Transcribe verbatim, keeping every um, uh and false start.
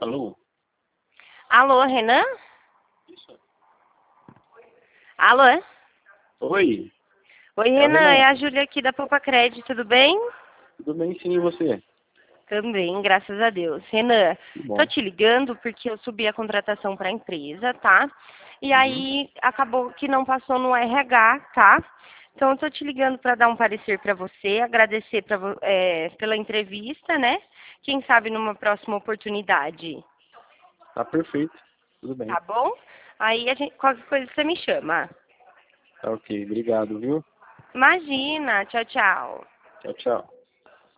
Alô? Alô, Renan? Isso. Alô? Oi, Oi, é o Renan, é Renan. a Júlia aqui da Poupa Crédito, tudo bem? Tudo bem sim, e você? Também, graças a Deus. Renan, Que tô bom. te ligando porque eu subi a contratação para a empresa, tá? E Uhum. aí acabou que não passou no R H, tá? Então eu tô te ligando para dar um parecer para você, agradecer pra, vo- é, pela entrevista, né? Quem sabe numa próxima oportunidade, Tá perfeito. Tudo bem. tá bom? Aí a gente, qualquer coisa você me chama. Tá ok. Obrigado, viu? Imagina, tchau, tchau. Tchau, tchau.